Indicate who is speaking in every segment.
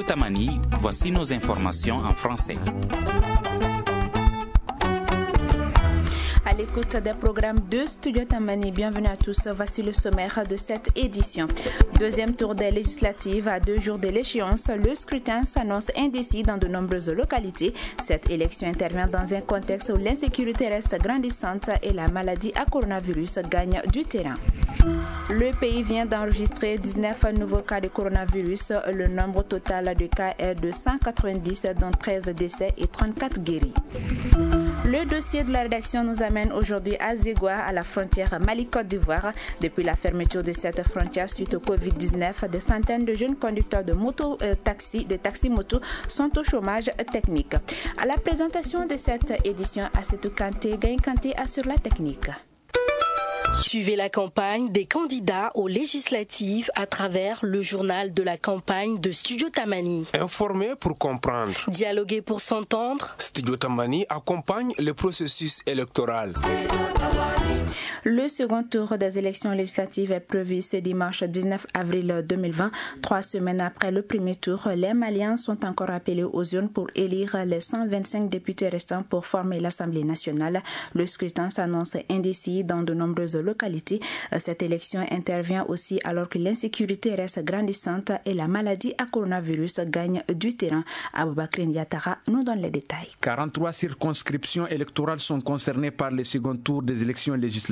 Speaker 1: Tamani, voici nos informations en français.
Speaker 2: À l'écoute des programmes de Studio Tamani, bienvenue à tous. Voici le sommaire de cette édition. Deuxième tour des législatives à 2 jours de l'échéance. Le scrutin s'annonce indécis dans de nombreuses localités. Cette élection intervient dans un contexte où l'insécurité reste grandissante et la maladie à coronavirus gagne du terrain. Le pays vient d'enregistrer 19 nouveaux cas de coronavirus. Le nombre total de cas est de 190, dont 13 décès et 34 guéris. Le dossier de la rédaction nous amène aujourd'hui à Zégoua, à la frontière Mali-Côte d'Ivoire. Depuis la fermeture de cette frontière suite au Covid-19, des centaines de jeunes conducteurs de taxi-moto sont au chômage technique. À la présentation de cette édition, Assetou Kanté, Gaïn Kanté assure la technique.
Speaker 3: Suivez la campagne des candidats aux législatives à travers le journal de la campagne de Studio Tamani.
Speaker 4: Informer pour comprendre.
Speaker 3: Dialoguer pour s'entendre.
Speaker 4: Studio Tamani accompagne le processus électoral.
Speaker 2: Le second tour des élections législatives est prévu ce dimanche 19 avril 2020. 3 semaines après le premier tour, les Maliens sont encore appelés aux urnes pour élire les 125 députés restants pour former l'Assemblée nationale. Le scrutin s'annonce indécis dans de nombreuses localités. Cette élection intervient aussi alors que l'insécurité reste grandissante et la maladie à coronavirus gagne du terrain. Aboubakrin Yatara nous donne les détails.
Speaker 5: 43 circonscriptions électorales sont concernées par le second tour des élections législatives.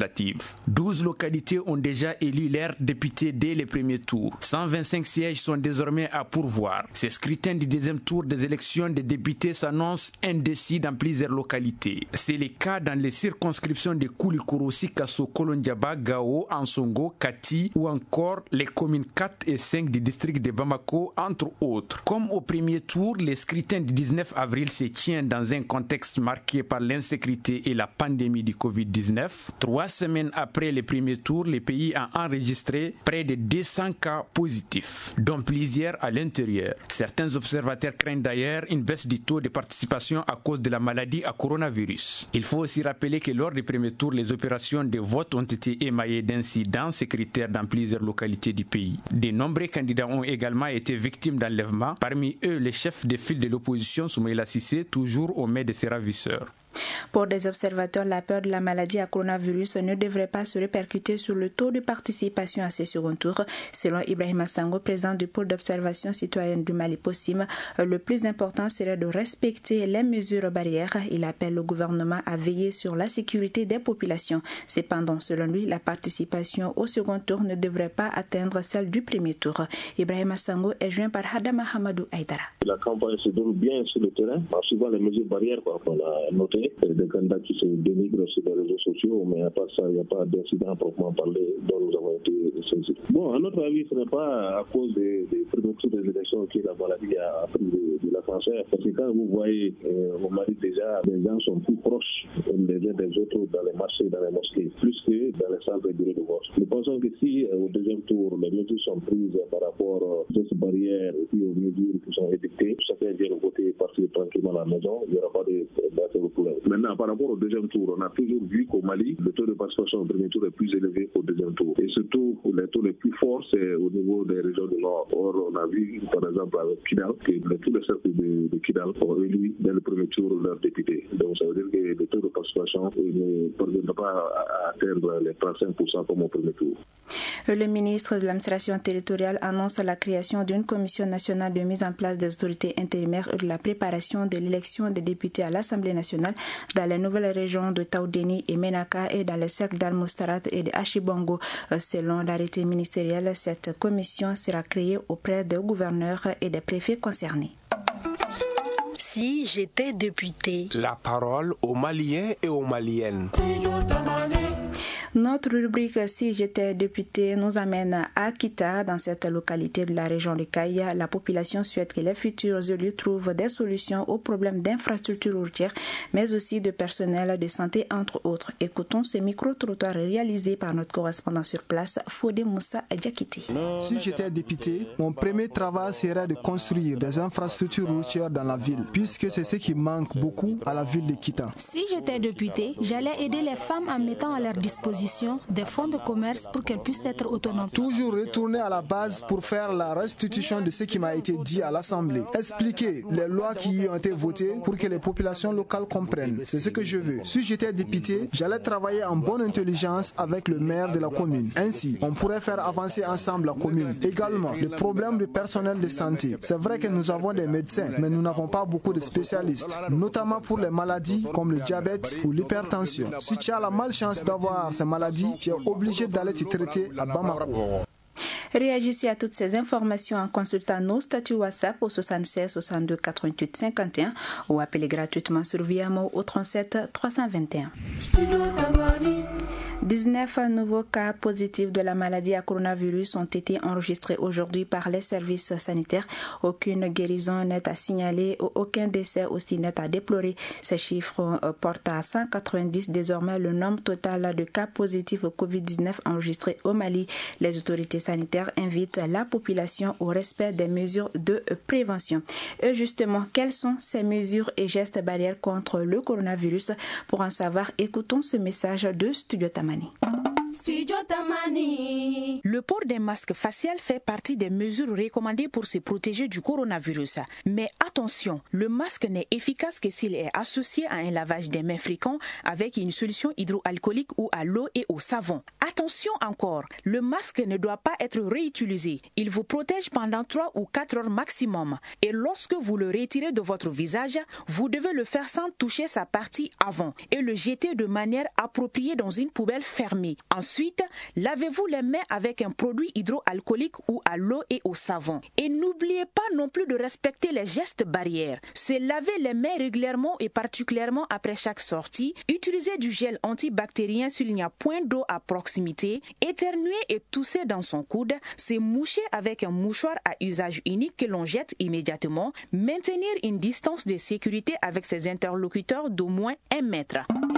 Speaker 5: 12 localités ont déjà élu leurs députés dès le premier tour. 125 sièges sont désormais à pourvoir. Ce scrutin du deuxième tour des élections des députés s'annonce indécis dans plusieurs localités. C'est le cas dans les circonscriptions de Koulikoro, Sikasso, Kolondiaba, Gao, Ansongo, Kati ou encore les communes 4 et 5 du district de Bamako, entre autres. Comme au premier tour, le scrutin du 19 avril se tient dans un contexte marqué par l'insécurité et la pandémie du Covid-19. 3 semaines après le premier tour, le pays a enregistré près de 200 cas positifs, dont plusieurs à l'intérieur. Certains observateurs craignent d'ailleurs une baisse du taux de participation à cause de la maladie à coronavirus. Il faut aussi rappeler que lors du premier tour, les opérations de vote ont été émaillées d'incidents sécuritaires dans plusieurs localités du pays. De nombreux candidats ont également été victimes d'enlèvements, parmi eux le chef de file de l'opposition Soumaïla Cissé, toujours au maît de ses ravisseurs.
Speaker 2: Pour des observateurs, la peur de la maladie à coronavirus ne devrait pas se répercuter sur le taux de participation à ce second tour. Selon Ibrahima Sango, président du pôle d'observation citoyenne du Mali POSIM, le plus important serait de respecter les mesures barrières. Il appelle le gouvernement à veiller sur la sécurité des populations. Cependant, selon lui, la participation au second tour ne devrait pas atteindre celle du premier tour. Ibrahima Sango est joint par Hadama Hamadou Aïdara.
Speaker 6: La campagne se déroule bien sur le terrain, en suivant les mesures barrières qu'on a notées. Il y a des candidats qui se dénigrent sur les réseaux sociaux, mais à part ça, il n'y a pas d'incident proprement parlé dont nous avons été saisis. Bon, à notre avis, ce n'est pas à cause des premiers tours des élections que la maladie a pris de la française. Parce que quand vous voyez au Mali déjà, les gens sont plus proches les uns des autres dans les marchés, dans les mosquées, plus que dans les salles de bureaux de vote. Nous pensons que si au deuxième tour, les mesures sont prises par rapport aux barrières et puis aux mesures qui sont édictées, chacun vient voter et partir tranquillement à la maison, il n'y aura pas de problème. Maintenant, par rapport au deuxième tour, on a toujours vu qu'au Mali, le taux de participation au premier tour est plus élevé qu'au deuxième tour. Et surtout, les taux les plus forts, c'est au niveau des régions du Nord. Or, on a vu, par exemple, avec Kidal, que tous les cercles de Kidal ont élu dès le premier tour leurs députés. Donc, ça veut dire que le taux de participation ne parviendra pas à atteindre les 35% comme au premier tour.
Speaker 2: Le ministre de l'administration territoriale annonce la création d'une commission nationale de mise en place des autorités intérimaires et de la préparation de l'élection des députés à l'Assemblée nationale dans les nouvelles régions de Taoudéni et Ménaka et dans les cercles d'Al-Moustarat et de Achibongo. Selon l'arrêté ministériel, cette commission sera créée auprès des gouverneurs et des préfets concernés.
Speaker 3: Si j'étais député.
Speaker 4: La parole aux Maliens et aux Maliennes.
Speaker 2: Notre rubrique « Si j'étais député » nous amène à Kita, dans cette localité de la région de Kaya. La population souhaite que les futurs élus trouvent des solutions aux problèmes d'infrastructures routières, mais aussi de personnel de santé, entre autres. Écoutons ce micro-trottoir réalisé par notre correspondant sur place, Fodé Moussa Adjakité.
Speaker 7: Si j'étais député, mon premier travail serait de construire des infrastructures routières dans la ville, puisque c'est ce qui manque beaucoup à la ville de Kita.
Speaker 8: Si j'étais député, j'allais aider les femmes en mettant à leur disposition disposition des fonds de commerce pour qu'elles puissent être autonomes.
Speaker 7: Toujours retourner à la base pour faire la restitution de ce qui m'a été dit à l'Assemblée. Expliquer les lois qui y ont été votées pour que les populations locales comprennent. C'est ce que je veux. Si j'étais député, j'allais travailler en bonne intelligence avec le maire de la commune. Ainsi, on pourrait faire avancer ensemble la commune. Également, le problème du personnel de santé. C'est vrai que nous avons des médecins, mais nous n'avons pas beaucoup de spécialistes, notamment pour les maladies comme le diabète ou l'hypertension. Si tu as la malchance d'avoir ces maladies, tu es obligé d'aller te traiter à Bamako.
Speaker 2: Réagissez à toutes ces informations en consultant nos statuts WhatsApp au 76 62 88 51 ou appelez gratuitement sur Viamo au 37 321. 19 nouveaux cas positifs de la maladie à coronavirus ont été enregistrés aujourd'hui par les services sanitaires. Aucune guérison nette à signaler ou aucun décès aussi net à déplorer. Ces chiffres portent à 190 désormais le nombre total de cas positifs au Covid-19 enregistrés au Mali. Les autorités sanitaires invitent la population au respect des mesures de prévention. Et justement, quelles sont ces mesures et gestes barrières contre le coronavirus? Pour en savoir, écoutons ce message de Studio Tamani.
Speaker 9: Le port d'un masque facial fait partie des mesures recommandées pour se protéger du coronavirus. Mais attention, le masque n'est efficace que s'il est associé à un lavage des mains fréquent avec une solution hydroalcoolique ou à l'eau et au savon. Attention encore, le masque ne doit pas être réutilisé. Il vous protège pendant 3 ou 4 heures maximum. Et lorsque vous le retirez de votre visage, vous devez le faire sans toucher sa partie avant et le jeter de manière appropriée dans une poubelle fermée. Ensuite, lavez-vous les mains avec un produit hydroalcoolique ou à l'eau et au savon. Et n'oubliez pas non plus de respecter les gestes barrières. Se laver les mains régulièrement et particulièrement après chaque sortie. Utiliser du gel antibactérien s'il n'y a point d'eau à proximité. Éternuer et tousser dans son coude. Se moucher avec un mouchoir à usage unique que l'on jette immédiatement. Maintenir une distance de sécurité avec ses interlocuteurs d'au moins 1 mètre.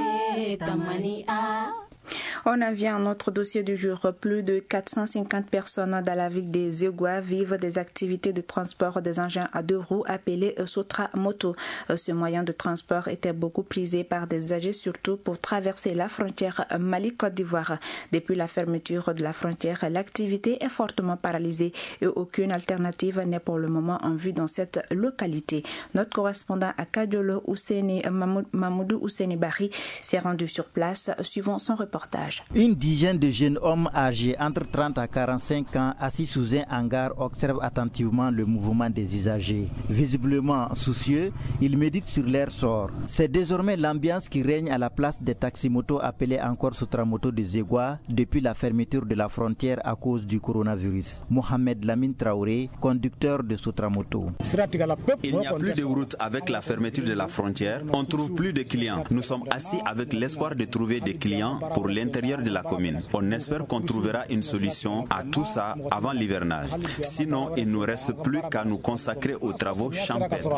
Speaker 2: On en vient à notre dossier du jour. Plus de 450 personnes dans la ville des Zegwa vivent des activités de transport des engins à 2 roues appelés Sotramoto. Ce moyen de transport était beaucoup prisé par des usagers, surtout pour traverser la frontière Mali-Côte d'Ivoire. Depuis la fermeture de la frontière, l'activité est fortement paralysée et aucune alternative n'est pour le moment en vue dans cette localité. Notre correspondant à Kadiolo, Mamoudou Ouseni Bari, s'est rendu sur place. Suivant son reportage.
Speaker 10: Une dizaine de jeunes hommes âgés entre 30 à 45 ans assis sous un hangar observent attentivement le mouvement des usagers. Visiblement soucieux, ils méditent sur leur sort. C'est désormais l'ambiance qui règne à la place des taximotos appelés encore Sotramoto de Zegwa depuis la fermeture de la frontière à cause du coronavirus. Mohamed Lamine Traoré, conducteur de Sotramoto.
Speaker 11: Il n'y a plus de route avec la fermeture de la frontière. On ne trouve plus de clients. Nous sommes assis avec l'espoir de trouver des clients pour l'intérieur de la commune. On espère qu'on trouvera une solution à tout ça avant l'hivernage. Sinon, il ne nous reste plus qu'à nous consacrer aux travaux champêtres.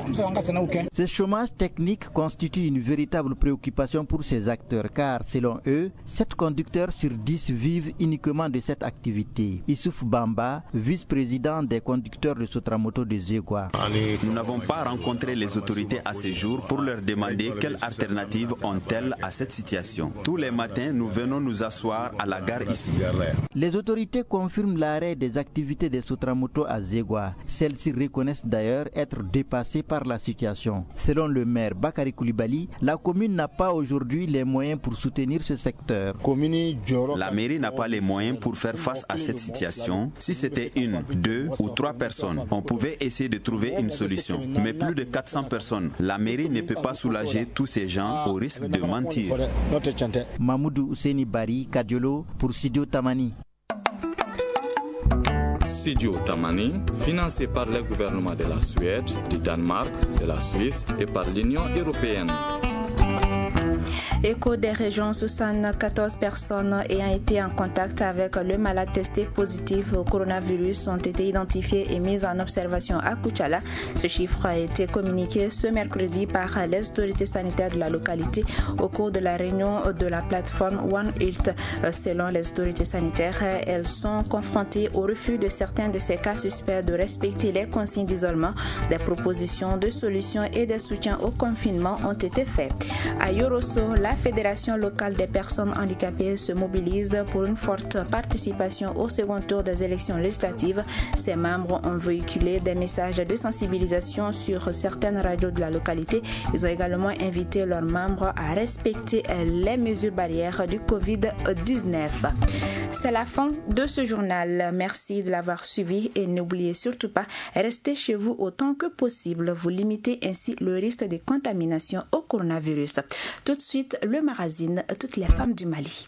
Speaker 10: Ce chômage technique constitue une véritable préoccupation pour ces acteurs car, selon eux, 7 conducteurs sur 10 vivent uniquement de cette activité. Issouf Bamba, vice-président des conducteurs de Sotramoto de Zegwa.
Speaker 11: Nous n'avons pas rencontré les autorités à ce jour pour leur demander quelle alternative ont-elles à cette situation. Tous les matins, nous venons nous asseoir à la gare ici.
Speaker 10: Les autorités confirment l'arrêt des activités des Sotramoto à Zegwa. Celles-ci reconnaissent d'ailleurs être dépassées par la situation. Selon le maire Bakari Koulibaly, la commune n'a pas aujourd'hui les moyens pour soutenir ce secteur.
Speaker 11: La mairie n'a pas les moyens pour faire face à cette situation. Si c'était 1, 2 ou 3 personnes, on pouvait essayer de trouver une solution. Mais plus de 400 personnes, la mairie ne peut pas soulager tous ces gens au risque de mentir.
Speaker 10: Mamoudou Ouseni Bari, Kadiolo, pour Studio Tamani.
Speaker 12: Studio Tamani, financé par le gouvernement de la Suède, du Danemark, de la Suisse et par l'Union européenne.
Speaker 2: Écho des régions, 74 personnes ayant été en contact avec le malade testé positif au coronavirus ont été identifiées et mises en observation à Koutchala. Ce chiffre a été communiqué ce mercredi par les autorités sanitaires de la localité au cours de la réunion de la plateforme One Health. Selon les autorités sanitaires, elles sont confrontées au refus de certains de ces cas suspects de respecter les consignes d'isolement. Des propositions de solutions et des soutiens au confinement ont été faits. À Yorosso, la la Fédération locale des personnes handicapées se mobilise pour une forte participation au second tour des élections législatives. Ses membres ont véhiculé des messages de sensibilisation sur certaines radios de la localité. Ils ont également invité leurs membres à respecter les mesures barrières du Covid-19. C'est la fin de ce journal. Merci de l'avoir suivi et n'oubliez surtout pas, restez chez vous autant que possible. Vous limitez ainsi le risque de contamination au coronavirus. Tout de suite, le magazine Toutes les femmes du Mali.